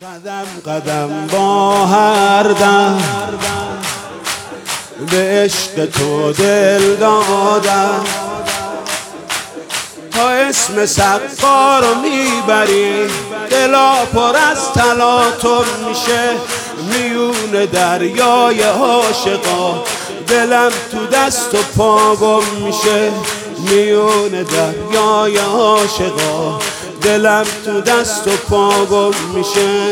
قدم قدم با هر دم به عشق تو دل دادم، تا اسم سقا رو میبری دلا پر از تلاطم میشه. میون دریای عاشقا دلم تو دست و پا گم میشه. میون دریای عاشقا دلم تو دست و پا گم میشه.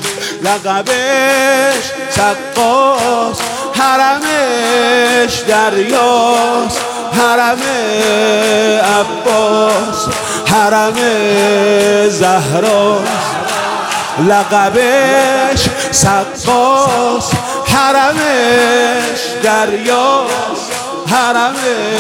لقبش سقاست، حرمش دریاست، حرم عباس، حرم زهراست. لقبش سقاست، حرمش دریاست، حرم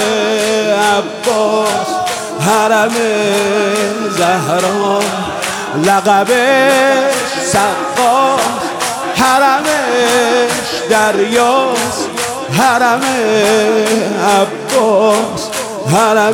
عباس، حرم زهراست. لقبش سقاست، حرمش دریاست، حرم عباس، حرم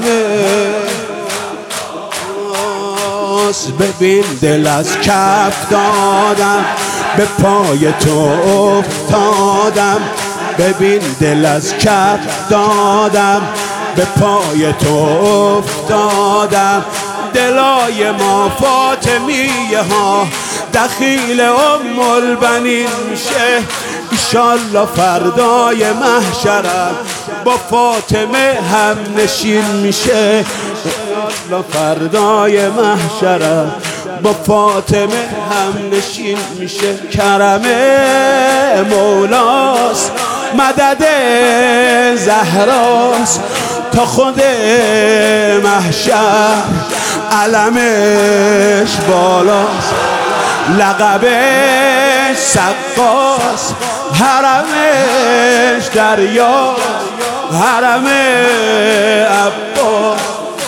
عباس. ببین دل از کف دادم، به پای تو افتادم. ببین دل از کف دادم، به پای تو افتادم. دلای ما فاطمیه ها دخیل ام البنین میشه. ایشالله فردای محشرم با فاطمه هم نشین میشه. ایشالله فردای محشرم با فاطمه هم نشین میشه. کرم مولاست، مدد زهراست، تا خود محشر علمش بالاست. لقبش سقاست، حرمش دریاست، حرم عباس،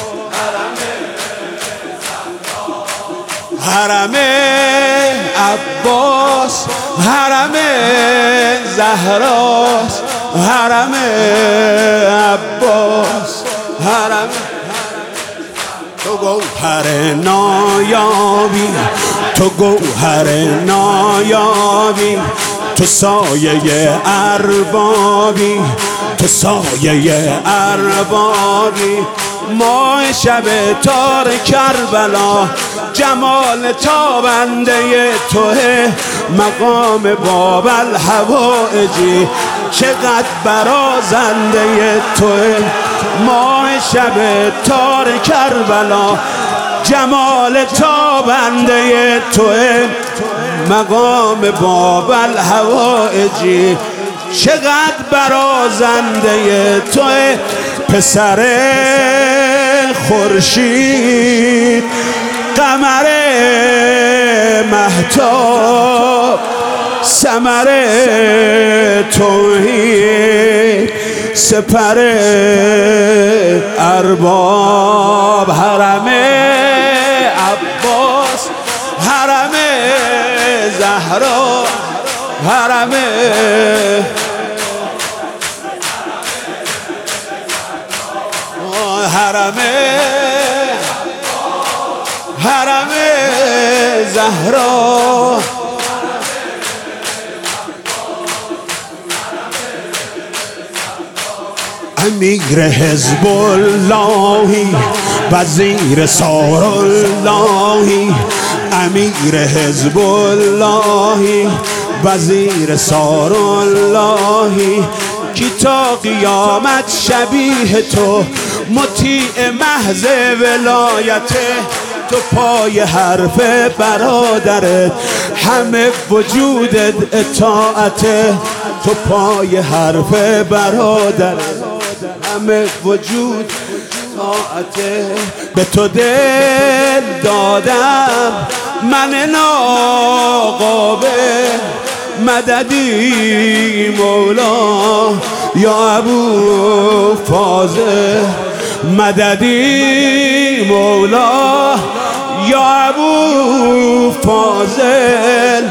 حرم عباس، حرم زهراست، حرم عباس، حرم. تو گوهر نایابی، تو گوهر نایابی، تو سایه اربابی، تو سایه اربابی. ماه شب تار کربلا جمال تابنده توه. مقام باب الحوائجی چقدر برازنده توه. ماه شب تار کربلا جمال تابنده توه. مقام باب الحوائجی چقدر برازنده توه. پسر خورشید، قمر مهتاب، ثمر توحید، سپر ارباب. حرم عباس، حرم زهرا، حرم حرم حرم زهرا. امیر حزب اللهی، وزیر ساراللهی. امیر حزب اللهی، وزیر ساراللهی. کی تا قیامت شبیه تو، مطیع محض ولایته. تو پای حرف برادرت، همه وجودت اطاعته. تو پای حرف برادرت، همه وجود اطاعته. به تو دل دادم من ناقابل، مددی مولا یا ابو فاضل. مددی مولا یا ابو فاضل.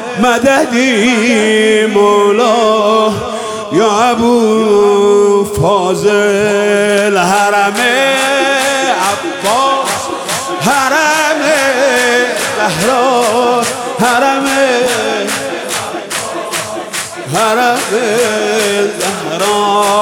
مددی مولا یا ابو فاضل. حرم عباس، حرم زهرا، حرم حرم زهرا